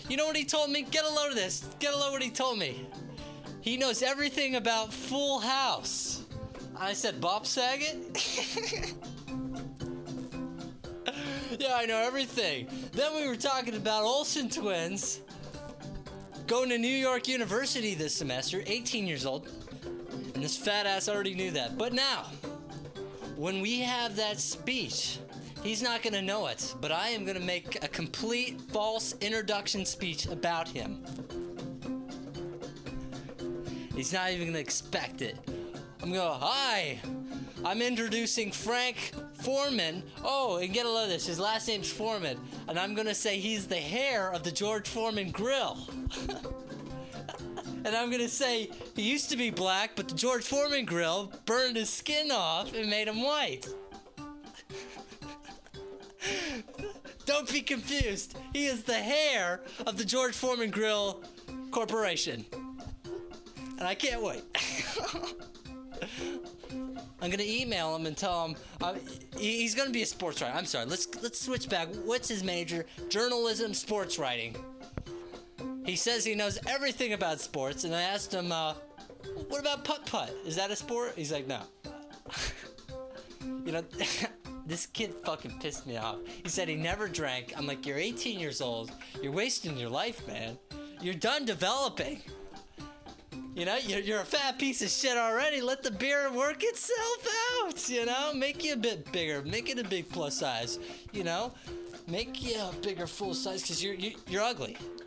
You know what he told me? Get a load of this. Get a load of what he told me. He knows everything about Full House. I said, Bob Saget? Yeah, I know everything. Then we were talking about Olsen twins going to New York University this semester, 18 years old. And this fat ass already knew that. But now, when we have that speech, he's not going to know it, but I am going to make a complete false introduction speech about him. He's not even going to expect it. I'm going to go, hi, I'm introducing Frank Foreman. Oh, and get a load of this, his last name's Foreman. And I'm going to say he's the hair of the George Foreman grill. And I'm going to say he used to be black, but the George Foreman grill burned his skin off and made him white. Don't be confused. He is the hair of the George Foreman Grill Corporation. And I can't wait. I'm going to email him and tell him he's going to be a sports writer. I'm sorry. Let's switch back. What's his major? Journalism, sports writing. He says he knows everything about sports, and I asked him, what about putt-putt? Is that a sport? He's like, no. You know, this kid fucking pissed me off. He said he never drank. I'm like, you're 18 years old. You're wasting your life, man. You're done developing. You know, you're a fat piece of shit already. Let the beer work itself out, you know? Make you a bit bigger. Make it a big plus size, you know? Make you a bigger full size, because you're ugly.